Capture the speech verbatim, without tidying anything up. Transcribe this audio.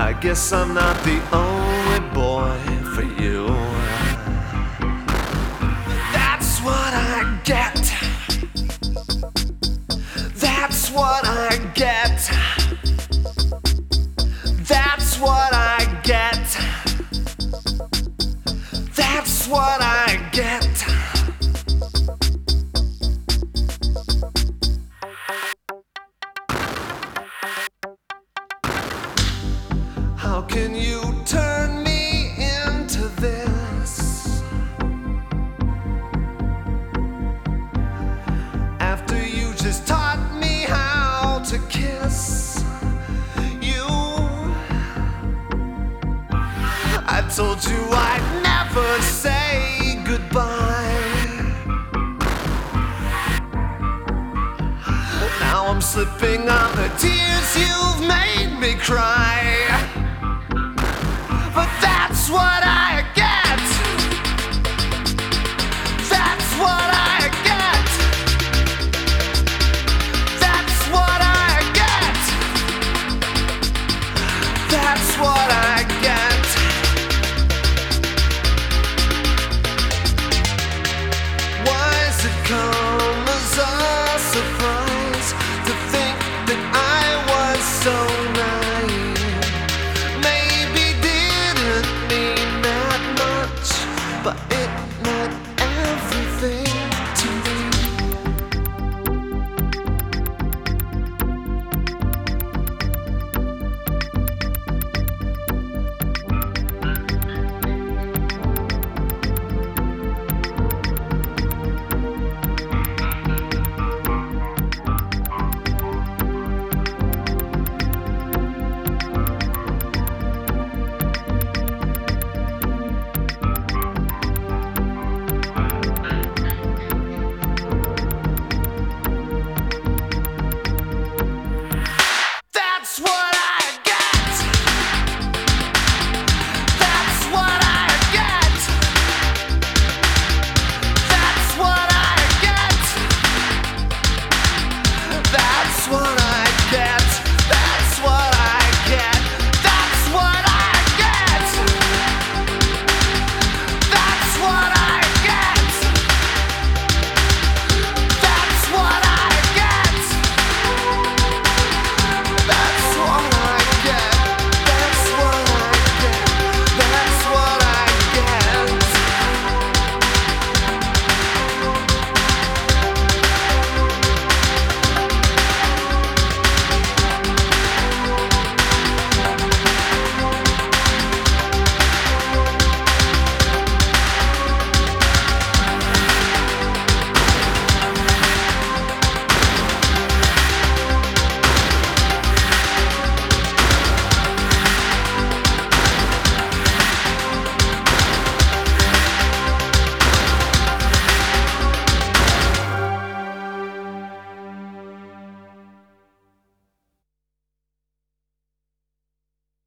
I guess I'm not the only boy for you. That's what I get. That's what I get. That's what I get. That's what I get. How can you turn me into this after you just taught me how to kiss? You, I told you I'd never say goodbye. Now I'm slipping on the tears you've made me cry. But that's what I get. That's what I get. That's what I get. That's what I get.